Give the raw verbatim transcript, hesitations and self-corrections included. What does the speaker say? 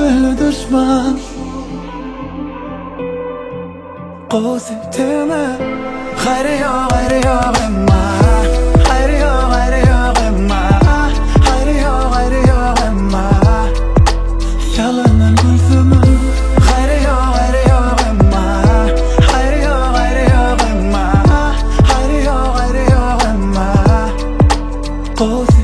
belli düşman. Qo'zi teme Hayri yo'q, hayri yo'q emma. Hayri yo'q, hayri yo'q emma. Hayri yo'q, hayri yo'q emma. Yalandan gulsimi Hayri yo'q, hayri yo'q emma. Hayri yo'q, hayri yo'q emma. Hayri yo'q, hayri yo'q emma. Qo'zi